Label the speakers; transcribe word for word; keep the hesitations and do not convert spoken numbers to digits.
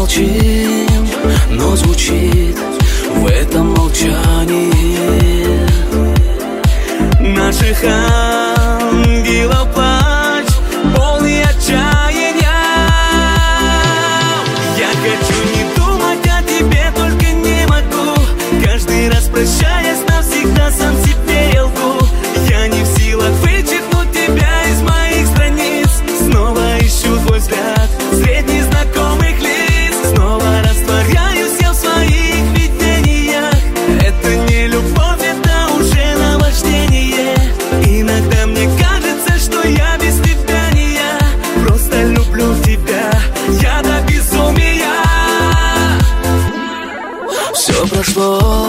Speaker 1: молчим, но звучит в этом молчании наших ангелов плач, полный отчаяния. Я хочу не думать о тебе, только не могу. Каждый раз прощаясь навсегда, сам себе я лгу. Я не в силах вычеркнуть тебя из моих страниц. Снова ищу твой взгляд среди знакомых лиц. Снова растворяюсь я в своих видениях. Это не любовь, это уже наваждение. Иногда мне кажется, что я без тебя не я. Просто люблю тебя, я до безумия. Все прошло,